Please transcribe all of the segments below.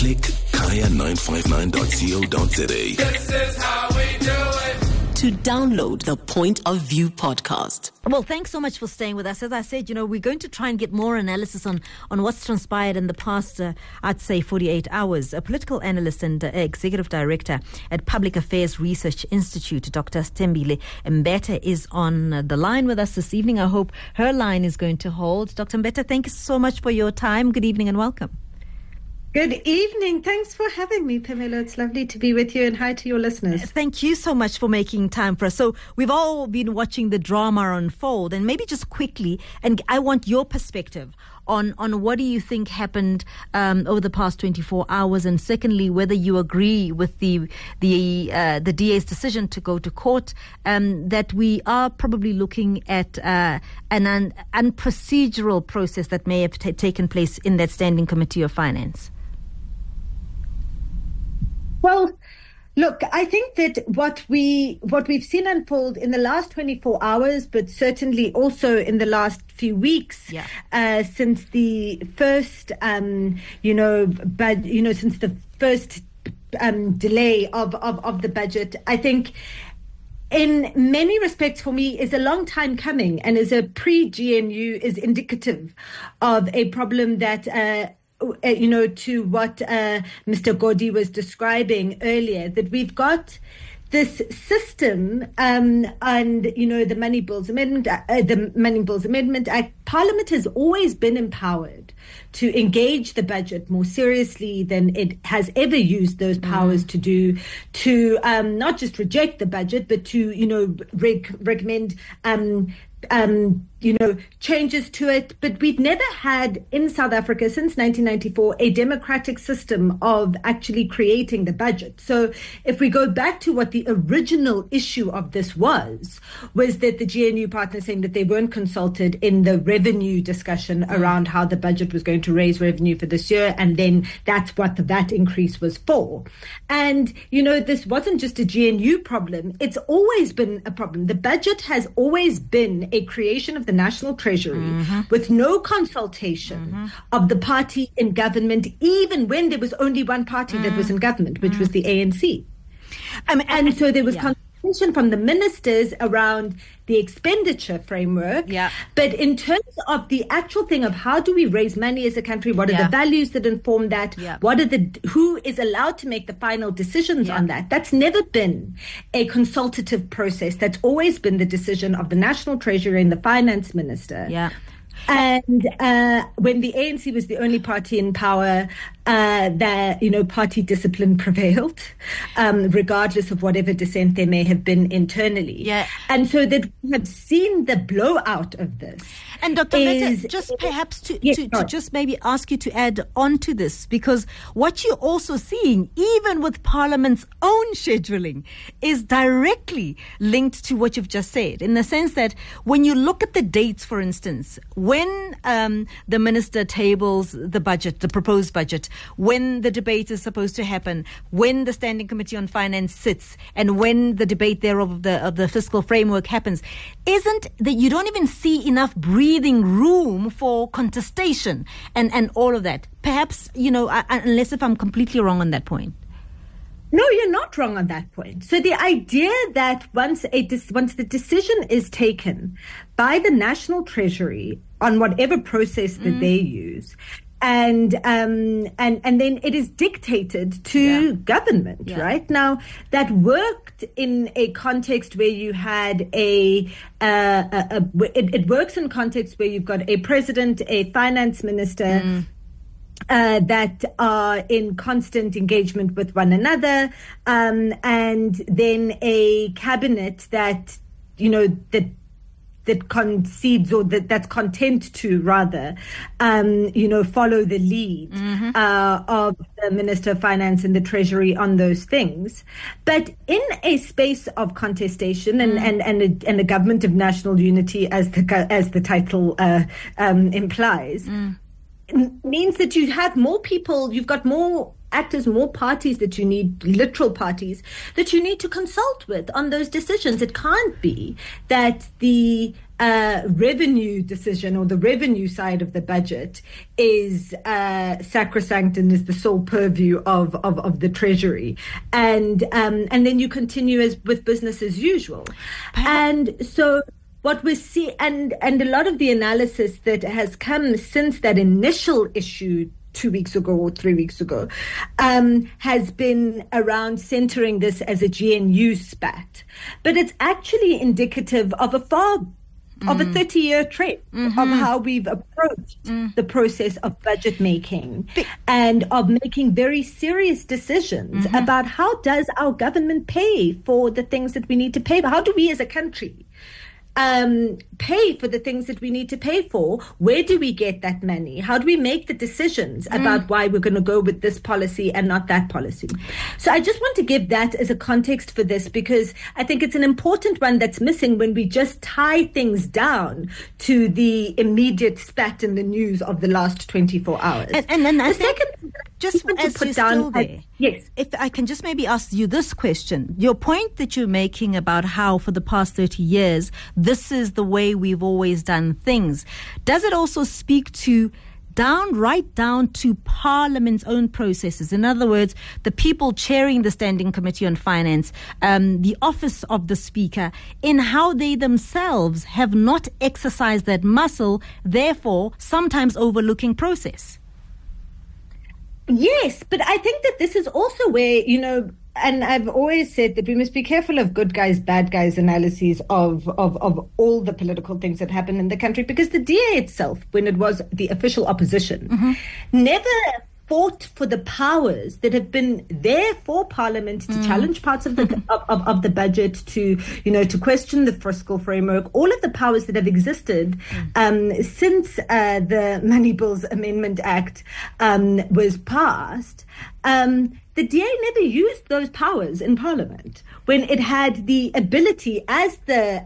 Click kaya959.co.za. This is how we do it. To download the Point of View podcast. Well, thanks so much for staying with us. As I said, we're going to try and get more analysis on what's transpired in the past, I'd say, 48 hours. A political analyst and executive director at Public Affairs Research Institute, Dr. Stembile Mbete, is on the line with us this evening. I hope her line is going to hold. Dr. Mbete, thank you so much for your time. Good evening and welcome. Good evening. Thanks for having me, Pamela. It's lovely to be with you, and hi to your listeners. Thank you so much for making time for us. So we've all been watching the drama unfold, and maybe just quickly, and I want your perspective on what do you think happened over the past 24 hours, and secondly, whether you agree with the DA's decision to go to court, that we are probably looking at an unprocedural process that may have taken place in that Standing Committee of Finance. Well, look, I think that what we've seen unfold in the last 24 hours, but certainly also in the last few weeks, since the first, since the first delay of the budget, I think in many respects for me is a long time coming, and is a pre-GNU, is indicative of a problem that to what Mr. Godi was describing earlier, that we've got this system and the Money Bills Amendment Act. Parliament has always been empowered to engage the budget more seriously than it has ever used those powers to do, to not just reject the budget, but to recommend changes to it. But we've never had in South Africa since 1994 a democratic system of actually creating the budget. So if we go back to what the original issue of this was that the GNU partners saying that they weren't consulted in the revenue discussion around how the budget was going to raise revenue for this year, and then that's what the VAT increase was for. And, this wasn't just a GNU problem. It's always been a problem. The budget has always been a creation of the National Treasury with no consultation of the party in government, even when there was only one party that was in government, which was the ANC. And so there was consultation from the ministers around the expenditure framework. But in terms of the actual thing of how do we raise money as a country, what are the values that inform that, who is allowed to make the final decisions on that, that's never been a consultative process. That's always been the decision of the National Treasury and the Finance Minister. And when the ANC was the only party in power, party discipline prevailed, regardless of whatever dissent there may have been internally. And so that we have seen the blowout of this. And Dr. Mbete, just perhaps to just maybe ask you to add on to this, because what you're also seeing, even with Parliament's own scheduling, is directly linked to what you've just said, in the sense that when you look at the dates, for instance, when the minister tables the budget, the proposed budget, when the debate is supposed to happen, when the Standing Committee on Finance sits, and when the debate thereof of the fiscal framework happens, isn't that you don't even see enough breathing room for contestation and all of that? Perhaps, unless if I'm completely wrong on that point. No, you're not wrong on that point. So the idea that once the decision is taken by the National Treasury on whatever process that they use, and then it is dictated to government, right? Now, that worked in a context where you had it works in context where you've got a president, a finance minister, that are in constant engagement with one another, and then a cabinet that concedes, or that's content to rather, follow the lead of the Minister of Finance and the Treasury on those things. But in a space of contestation and a government of national unity, as the title implies, means that you have more people, you've got more actors, more parties that you need, literal parties, that you need to consult with on those decisions. It can't be that the revenue decision or the revenue side of the budget is sacrosanct and is the sole purview of the Treasury, and then you continue with business as usual, and so. What we see, and a lot of the analysis that has come since that initial issue 2 weeks ago or 3 weeks ago, has been around centering this as a GNU spat. But it's actually indicative of a 30-year trend of how we've approached the process of budget making and of making very serious decisions about how does our government pay for the things that we need to pay for? How do we as a country pay for the things that we need to pay for? Where do we get that money? How do we make the decisions about why we're going to go with this policy and not that policy? So I just want to give that as a context for this, because I think it's an important one that's missing when we just tie things down to the immediate spat in the news of the last 24 hours. And then the second, just as you're still there, yes. If I can just maybe ask you this question, your point that you're making about how for the past 30 years, this is the way we've always done things. Does it also speak to right down to Parliament's own processes? In other words, the people chairing the Standing Committee on Finance, the office of the Speaker, in how they themselves have not exercised that muscle, therefore sometimes overlooking process. Yes, but I think that this is also where, and I've always said that we must be careful of good guys, bad guys analyses of all the political things that happen in the country, because the DA itself, when it was the official opposition, never fought for the powers that have been there for Parliament to challenge parts of the of the budget, to question the fiscal framework, all of the powers that have existed since the Money Bills Amendment Act was passed. The DA never used those powers in Parliament when it had the ability as the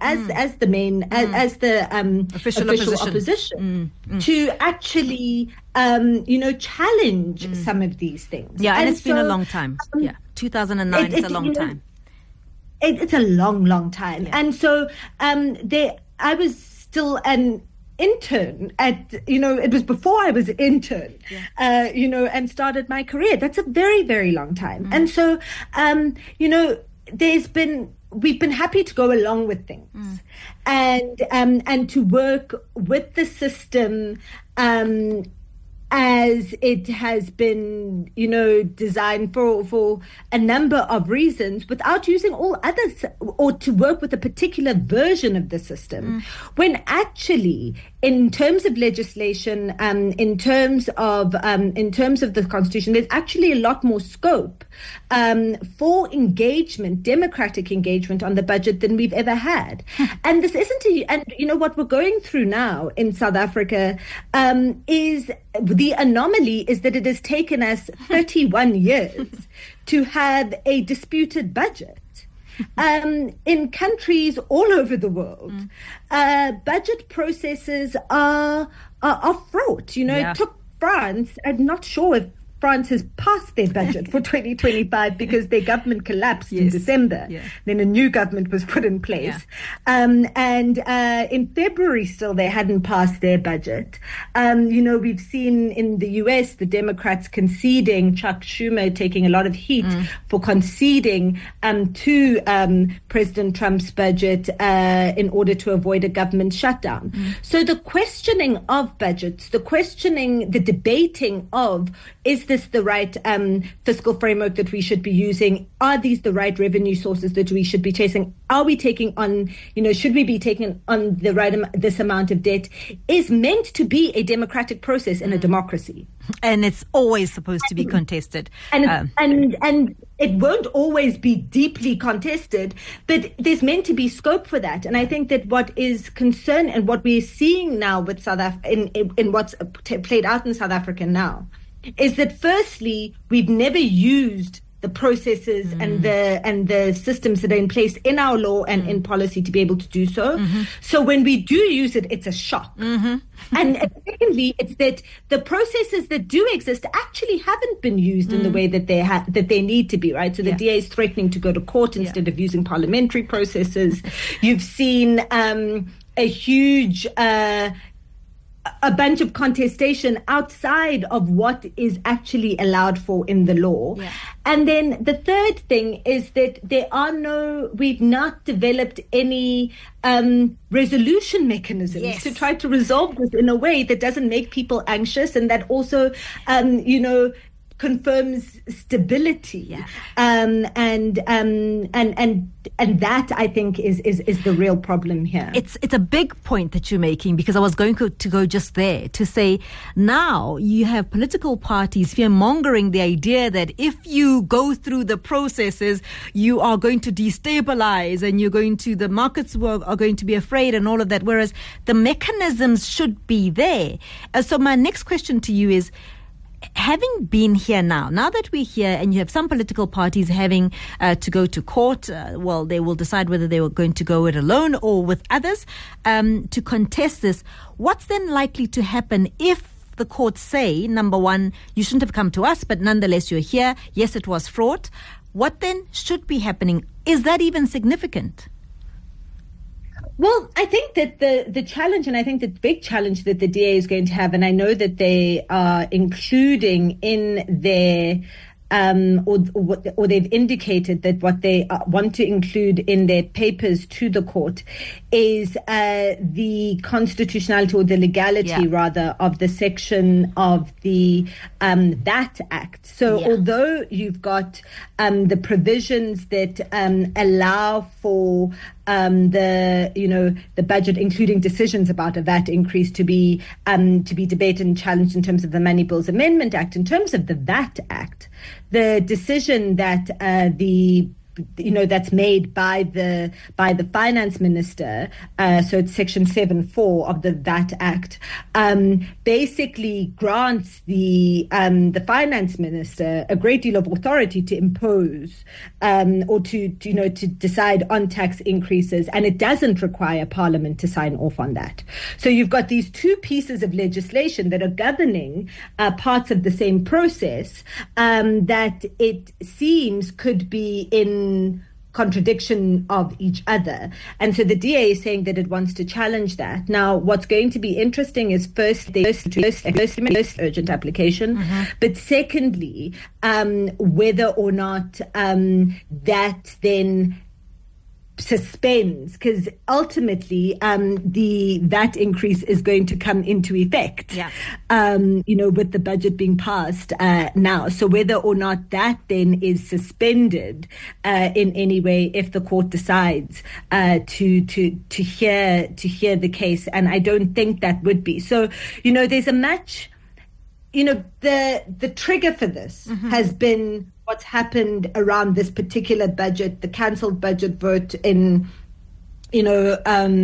official opposition to actually challenge some of these things. Yeah, and it's been a long time. 2009 is a long time. It's a long time. Yeah. And so I was still an intern at, it was before I was an intern, and started my career. That's a very, very long time. And so, we've been happy to go along with things and to work with the system, as it has been, designed for a number of reasons, without using all others, or to work with a particular version of the system, when actually, in terms of legislation, in terms of the Constitution, there's actually a lot more scope for engagement, democratic engagement on the budget than we've ever had. And this isn't what we're going through now in South Africa is the anomaly is that it has taken us 31 years to have a disputed budget. In countries all over the world, budget processes are fraught. It took France, I'm not sure if France has passed their budget for 2025 because their government collapsed in December. Yeah. Then a new government was put in place. Yeah. And in February still they hadn't passed their budget. We've seen in the US the Democrats conceding, Chuck Schumer taking a lot of heat for conceding to President Trump's budget in order to avoid a government shutdown. So the questioning of budgets, the debating of, is this the right fiscal framework that we should be using? Are these the right revenue sources that we should be chasing? Are we taking on, should we be taking on the right this amount of debt? Is meant to be a democratic process in a democracy. And it's always supposed to be contested. And it won't always be deeply contested, but there's meant to be scope for that. And I think that what is concern and what we're seeing now with South Africa, in what's played out in South Africa now, is that firstly, we've never used the processes and the systems that are in place in our law and in policy to be able to do so. So when we do use it, it's a shock. And secondly, it's that the processes that do exist actually haven't been used in the way that they need to be, right? So the DA is threatening to go to court instead of using parliamentary processes. You've seen a huge a bunch of contestation outside of what is actually allowed for in the law. Yeah. And then the third thing is that we've not developed any resolution mechanisms to try to resolve this in a way that doesn't make people anxious and that also, confirms stability, and that I think is the real problem here. It's a big point that you're making, because I was going to go just there to say, now you have political parties fear-mongering the idea that if you go through the processes, you are going to destabilize and the markets are going to be afraid and all of that, whereas the mechanisms should be there. So my next question to you is, having been here now that we're here and you have some political parties having to go to court, they will decide whether they were going to go it alone or with others to contest this. What's then likely to happen if the courts say, number one, you shouldn't have come to us, but nonetheless you're here. Yes, it was fraught. What then should be happening? Is that even significant? Well, I think that the challenge, and I think the big challenge that the DA is going to have, and I know that they are including in their or they've indicated that what they want to include in their papers to the court is the constitutionality or the legality rather of the section of the VAT Act. So although you've got the provisions that allow for the budget, including decisions about a VAT increase, to be debated and challenged in terms of the Money Bills Amendment Act. In terms of the VAT Act, the decision that that's made by the finance minister, so it's section 7.4 of the VAT Act, basically grants the finance minister a great deal of authority to impose or to decide on tax increases, and it doesn't require Parliament to sign off on that. So you've got these two pieces of legislation that are governing parts of the same process that it seems could be in contradiction of each other. And so the DA is saying that it wants to challenge that. Now, what's going to be interesting is first urgent application, but secondly, whether or not that then suspends, because ultimately the VAT increase is going to come into effect, with the budget being passed now. So whether or not that then is suspended in any way, if the court decides to hear the case, and I don't think that would be. So there's a match. The trigger for this has been what's happened around this particular budget, the cancelled budget vote at the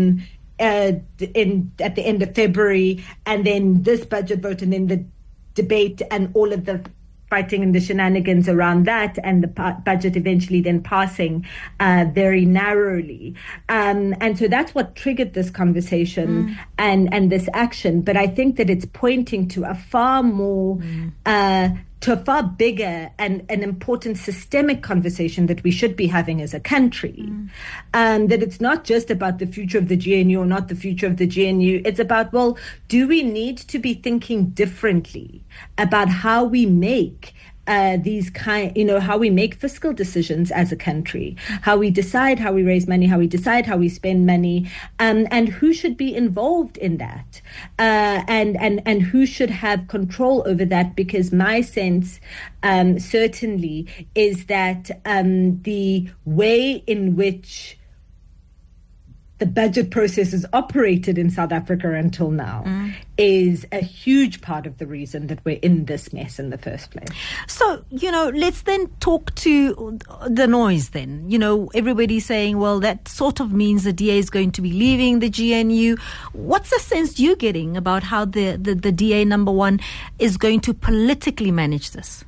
end of February, and then this budget vote, and then the debate and all of the fighting and the shenanigans around that, and the budget eventually then passing very narrowly. And so that's what triggered this conversation and this action. But I think that it's pointing to a far more to a far bigger and an important systemic conversation that we should be having as a country. That it's not just about the future of the GNU or not the future of the GNU. It's about, well, do we need to be thinking differently about how we make how we make fiscal decisions as a country, how we decide how we raise money, how we decide how we spend money, and who should be involved in that, and who should have control over that? Because my sense, certainly, is that the way in which the budget process is operated in South Africa until now is a huge part of the reason that we're in this mess in the first place. So, let's then talk to the noise then. Everybody's saying, well, that sort of means the DA is going to be leaving the GNU. What's the sense you're getting about how the DA, number one, is going to politically manage this?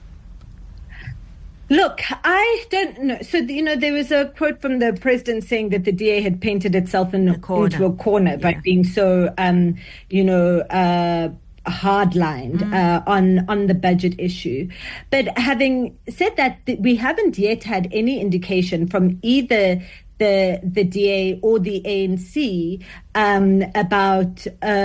Look, I don't know. So, there was a quote from the president saying that the DA had painted itself into a corner by being so, hardlined on the budget issue. But having said that, we haven't yet had any indication from either the DA or the ANC about.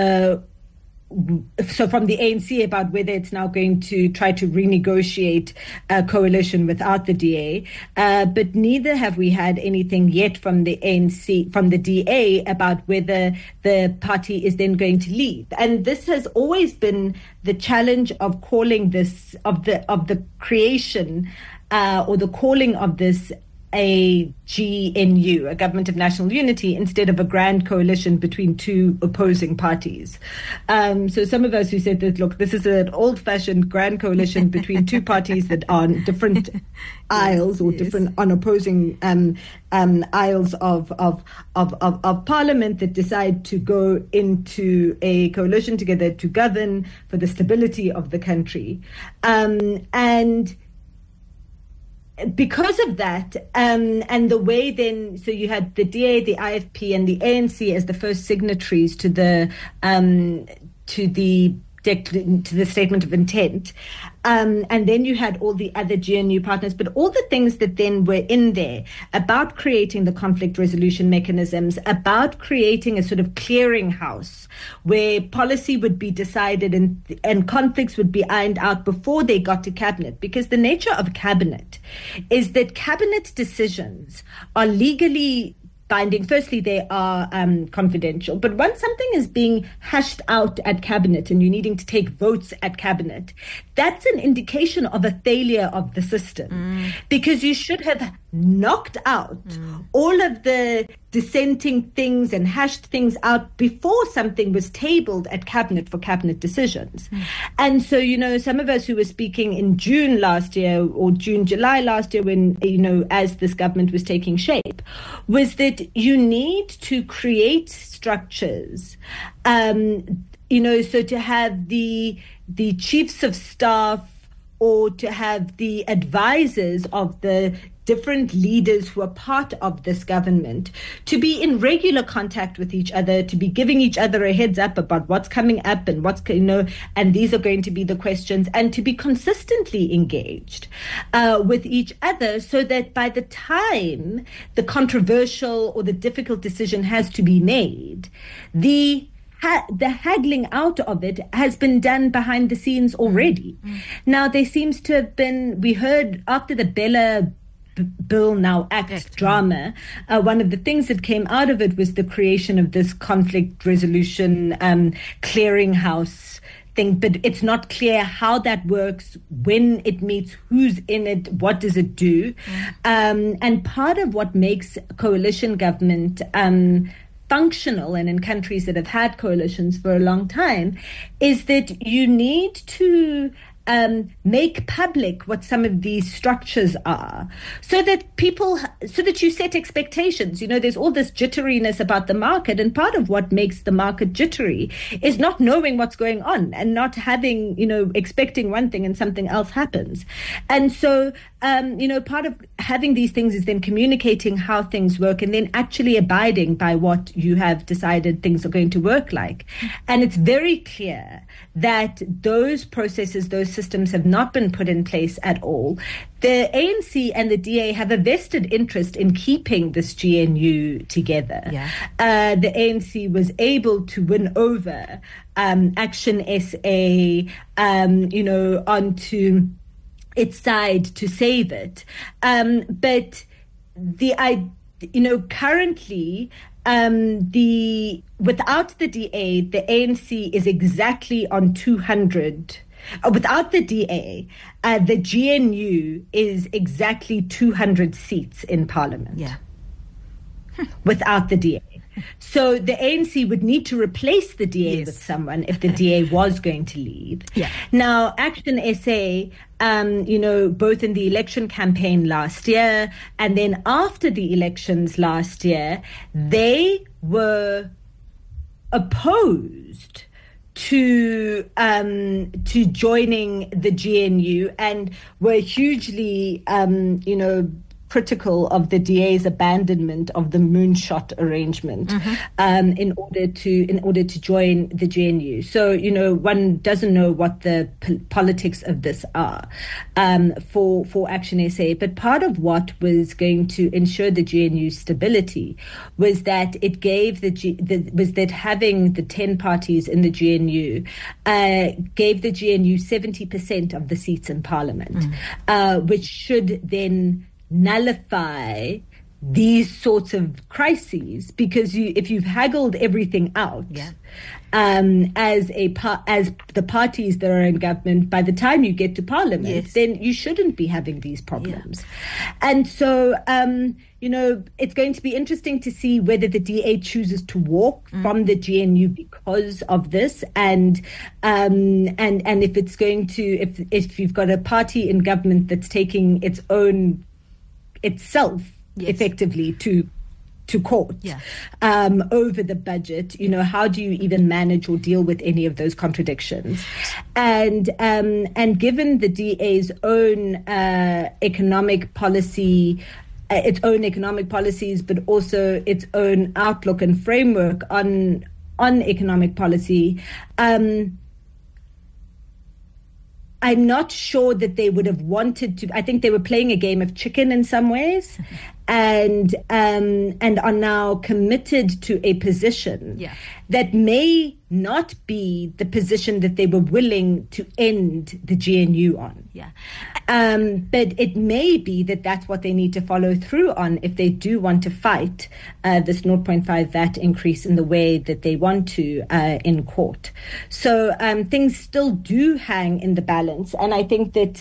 So from the ANC about whether it's now going to try to renegotiate a coalition without the DA, but neither have we had anything yet from the ANC, from the DA about whether the party is then going to leave. And this has always been the challenge of calling this, of the creation or the calling of this a GNU, a Government of National Unity, instead of a grand coalition between two opposing parties. So some of us who said that, look, this is an old-fashioned grand coalition between two parties that are on different aisles or different on opposing aisles of Parliament that decide to go into a coalition together to govern for the stability of the country. And because of that, and the way then, so you had the DA, the IFP, and the ANC as the first signatories to the statement of intent, and then you had all the other GNU partners, but all the things that then were in there about creating the conflict resolution mechanisms, about creating a sort of clearinghouse where policy would be decided and conflicts would be ironed out before they got to cabinet, because the nature of cabinet is that cabinet decisions are legally binding. Firstly, they are confidential. But once something is being hashed out at cabinet and you're needing to take votes at cabinet, that's an indication of a failure of the system. Because you should have knocked out all of the dissenting things and hashed things out before something was tabled at cabinet for cabinet decisions. And so, some of us who were speaking in June last year or July last year when, as this government was taking shape, was that you need to create structures, so to have the chiefs of staff or to have the advisors of the different leaders who are part of this government to be in regular contact with each other, to be giving each other a heads up about what's coming up and and these are going to be the questions, and to be consistently engaged with each other so that by the time the controversial or the difficult decision has to be made, the haggling out of it has been done behind the scenes already. Now, there seems to have been, we heard after the Bella Bill Now Act drama, one of the things that came out of it was the creation of this conflict resolution clearinghouse thing, but it's not clear how that works, when it meets, who's in it, what does it do. And part of what makes coalition government functional, and in countries that have had coalitions for a long time, is that you need to make public what some of these structures are, so that you set expectations. There's all this jitteriness about the market, and part of what makes the market jittery is not knowing what's going on and not having, expecting one thing and something else happens. And so, part of having these things is then communicating how things work and then actually abiding by what you have decided things are going to work like. And it's very clear that those processes, those systems have not been put in place at all. The ANC and the DA have a vested interest in keeping this GNU together. The ANC was able to win over Action SA, onto its side to save it. But currently, without the DA, the ANC is exactly on 200. Without the DA, the GNU is exactly 200 seats in Parliament. Without the DA. So the ANC would need to replace the DA with someone if the DA was going to leave. Now, Action SA, both in the election campaign last year and then after the elections last year, they were opposed to joining the GNU and were hugely, critical of the DA's abandonment of the moonshot arrangement in order to join the GNU. So, one doesn't know what the politics of this are for Action SA. But part of what was going to ensure the GNU stability was that it gave that having the 10 parties in the GNU gave the GNU 70% of the seats in Parliament, which should then nullify these sorts of crises, because if you've haggled everything out as the parties that are in government, by the time you get to Parliament, then you shouldn't be having these problems. And so it's going to be interesting to see whether the DA chooses to walk from the GNU because of this, and if it's going to, if you've got a party in government that's taking itself effectively to court over the budget, how do you even manage or deal with any of those contradictions? And given the DA's own economic policy, its own economic policies, but also its own outlook and framework on economic policy, I'm not sure that they would have wanted to. I think they were playing a game of chicken in some ways, and are now committed to a position that may not be the position that they were willing to end the GNU on. But it may be that that's what they need to follow through on if they do want to fight this 0.5 VAT increase in the way that they want to in court. So things still do hang in the balance. And I think that,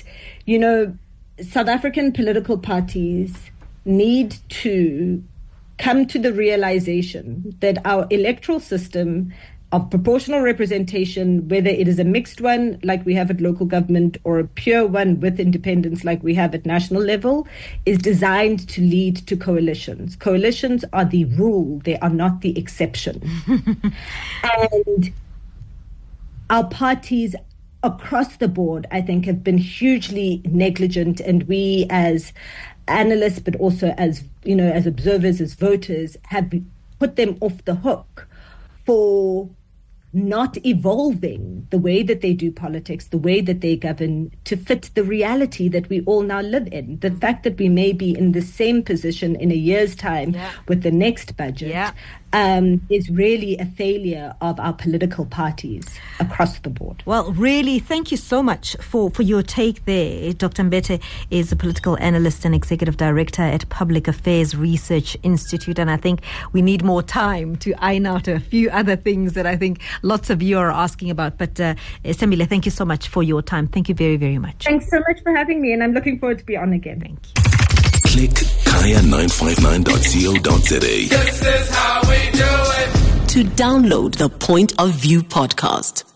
South African political parties need to come to the realization that our electoral system of proportional representation, whether it is a mixed one like we have at local government or a pure one with independence like we have at national level, is designed to lead to coalitions. Coalitions are the rule, they are not the exception. And our parties across the board, I think, have been hugely negligent, and we as analysts, but also as observers, as voters, have put them off the hook for not evolving the way that they do politics, the way that they govern, to fit the reality that we all now live in. The fact that we may be in the same position in a year's time with the next budget is really a failure of our political parties across the board. Well, really, thank you so much for your take there. Dr. Mbete is a political analyst and executive director at Public Affairs Research Institute, and I think we need more time to iron out a few other things that I think lots of you are asking about. But Sembile, thank you so much for your time. Thank you very, very much. Thanks so much for having me, and I'm looking forward to be on again. Thank you. Click kaya959.co.za. This is how we do it. To download the Point of View podcast,